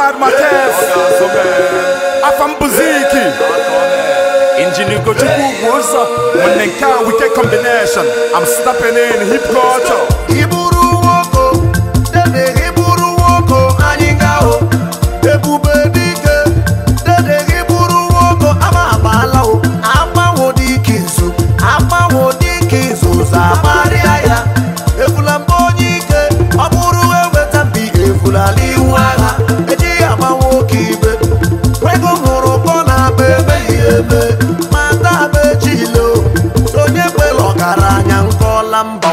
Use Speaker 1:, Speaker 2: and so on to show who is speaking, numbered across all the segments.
Speaker 1: Bernard Marquez, Afam Buziki, Engineer Gochuku Wosa, Manenka, we get combination. I'm stepping in hip culture.
Speaker 2: Iburu woko, dede iburu woko, aningao, ebube dike, dede iburu woko, ama abalao, ama wodikizu, zabaria, efulambonyike, aburu ewetambi, efulaliwaga, eji ama wokibe, wego horokona bebe yebe, mata bechilo, sonye pelo garanya nkola mbao.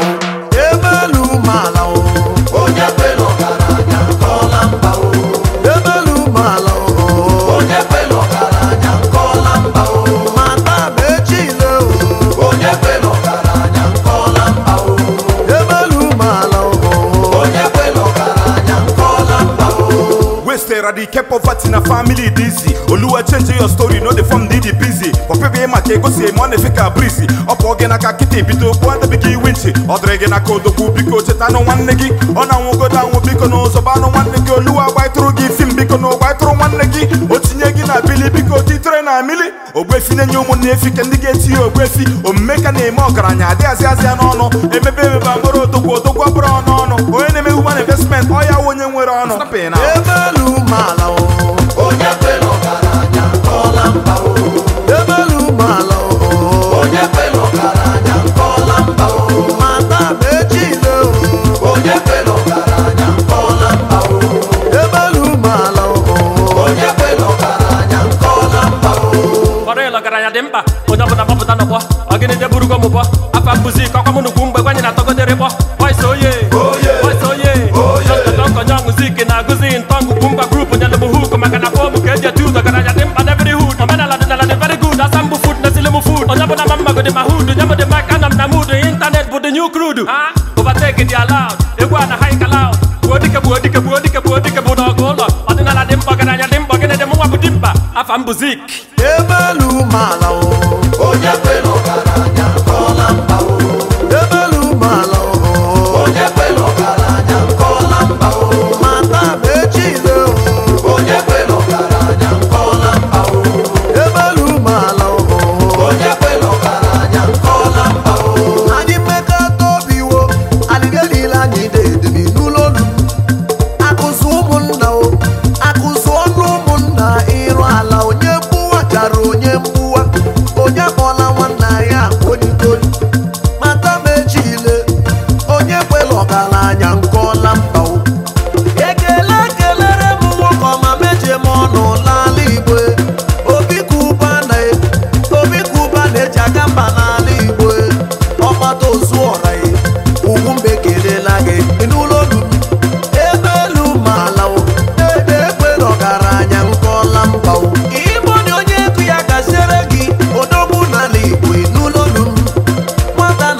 Speaker 1: The kept poverty in a family dizzy. Oluwa change your story, no the form did it busy. For people make go say money fika breezy. Up again a kakiti bito one the biggie winchi. Or dragon a code of Biko Chetano one leggy. On a go down with Biko no Sobano one leggy. Oluwa white through give him Biko no white through one leggy. Otinyagina Billy Biko Titrena Millie. Or Wefin and Yomo Nefi can get you a Wefi or make a name of Grania. There's Yaziano, a baby Bangoro to go to Guabron on. Or any woman investment, or ya when you were on.
Speaker 2: Malo, onya pelo garanya kolambao. Ebelu malo, onya pelo garanya kolambao. Mata bechilo, onya pelo garanya kolambao. Ebelu malo, onya pelo garanya kolambao.
Speaker 3: Korelo garanya demba, onya bona babuta no bo. Agene de burugo mo bo. Afa mbuzi kwa munu kumbe kwani na togo dere bo. Boy soye, boy soye. Just don't go young music na guzi ntongu kumba group nya no buhu kuma kana fomu keje tu the garanya demba every hood. Omena la very good asambu food na silimu food. Onya bona mama go de mahudu, nya de mic anam na mood internet but the new crude. Ah, overtake it allowed. Egwa na high cloud. Buodike budogolo. Odina la demba garanya demba gene de muwa budimba. Afa mbuzik.
Speaker 2: Ebelu malo, onya pelo garanya kolambao. Ebelu malo, onya pelo garanya kolambao. Mata bechilo, onya pelo garanya kolambao. Ebelu malo, onya pelo garanya kolambao. Ani meka tobiwo, aligelila ni de mi nulolu. Akusumunna o, akusonumuna iro ala onye buwa jaro onye buwa. Onye bola wana ya onitoli. Mata bechile, onye pelo garanya kolambao. Ekele mu ma meje mono lali igwe. Obi kuba na jagamba lali igwe. Omato zuora e. Ugumbe kelela ge inulolu. Ebelu malao. Ebe kwelo garanya nkola mbao. Ibo ni onye ku ya gasere gi. Odogwu na ligwe inulolu. Nwata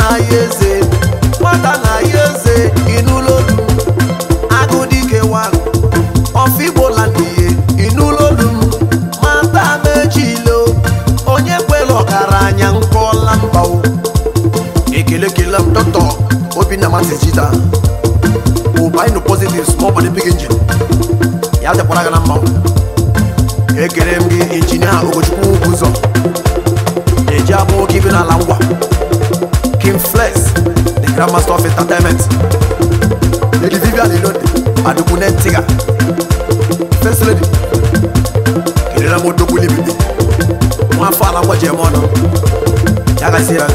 Speaker 2: na yeze inulolu. Agudike wa Ofibo landiye inulolu. Mata mechilo onye kwelo garanya nkola mbao. Ekele kelam doctor Obinna Matejita. Ubai no positive small body big engine. Ya de poraga na mbao. Ekele mgi engineer Ogochukwu Uzo. Ejabo given a langwa. Kim Flex, the Grandmaster of Entertainment. Lady Vivian Elode, Adukune Tiga. First lady. Kirela moto kulibibi. Mwafala kwa jemono. Yaga sira.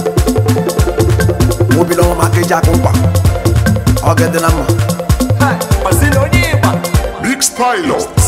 Speaker 2: Mobilo makeja kumpa. Ogede nama.
Speaker 1: Big Pilot.